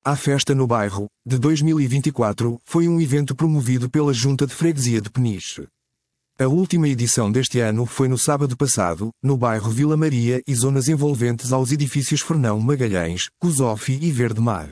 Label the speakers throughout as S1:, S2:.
S1: A Festa no Bairro, de 2024, foi um evento promovido pela Junta de Freguesia de Peniche. A última edição deste ano foi no sábado passado, no bairro Vila Maria e zonas envolventes aos edifícios Fernão Magalhães, Cusofi e Verde Mar.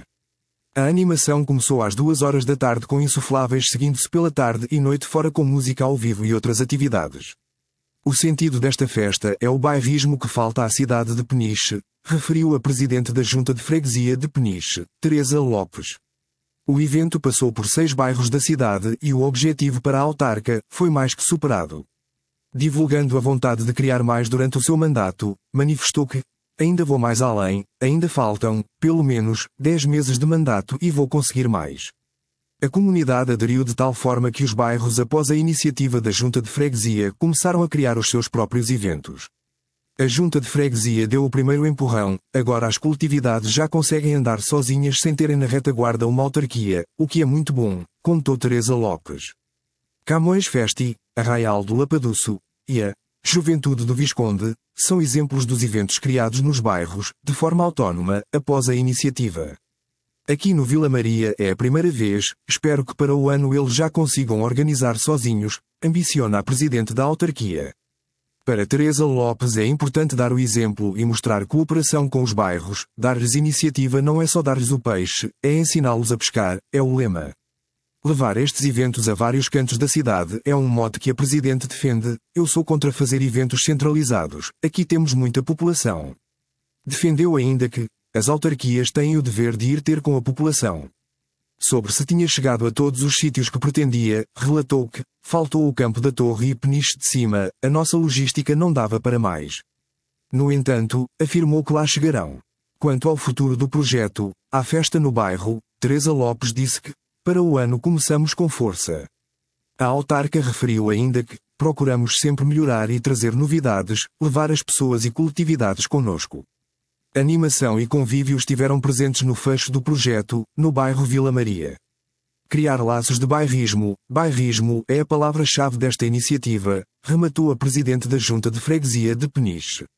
S1: A animação começou às 2 horas da tarde com insufláveis, seguindo-se pela tarde e noite fora com música ao vivo e outras atividades. O sentido desta festa é o bairrismo que falta à cidade de Peniche, referiu a presidente da Junta de Freguesia de Peniche, Teresa Lopes. O evento passou por 6 bairros da cidade e o objetivo para a autarca foi mais que superado. Divulgando a vontade de criar mais durante o seu mandato, manifestou que ainda vou mais além, ainda faltam, pelo menos, 10 meses de mandato e vou conseguir mais. A comunidade aderiu de tal forma que os bairros, após a iniciativa da Junta de Freguesia, começaram a criar os seus próprios eventos. A Junta de Freguesia deu o primeiro empurrão, agora as coletividades já conseguem andar sozinhas sem terem na retaguarda uma autarquia, o que é muito bom, contou Teresa Lopes. Camões Festi, Arraial do Lapaduço e a Juventude do Visconde são exemplos dos eventos criados nos bairros, de forma autónoma, após a iniciativa. Aqui no Vila Maria é a primeira vez, espero que para o ano eles já consigam organizar sozinhos, ambiciona a presidente da autarquia. Para Teresa Lopes é importante dar o exemplo e mostrar cooperação com os bairros, dar-lhes iniciativa não é só dar-lhes o peixe, é ensiná-los a pescar, é o lema. Levar estes eventos a vários cantos da cidade é um mote que a presidente defende, eu sou contra fazer eventos centralizados, aqui temos muita população. Defendeu ainda que as autarquias têm o dever de ir ter com a população. Sobre se tinha chegado a todos os sítios que pretendia, relatou que faltou o Campo da Torre e Peniche de Cima, a nossa logística não dava para mais. No entanto, afirmou que lá chegarão. Quanto ao futuro do projeto, a festa no bairro, Teresa Lopes disse que, para o ano começamos com força. A autarca referiu ainda que procuramos sempre melhorar e trazer novidades, levar as pessoas e coletividades connosco. Animação e convívio estiveram presentes no fecho do projeto, no bairro Vila Maria. Criar laços de bairrismo é a palavra-chave desta iniciativa, rematou a presidente da Junta de Freguesia de Peniche.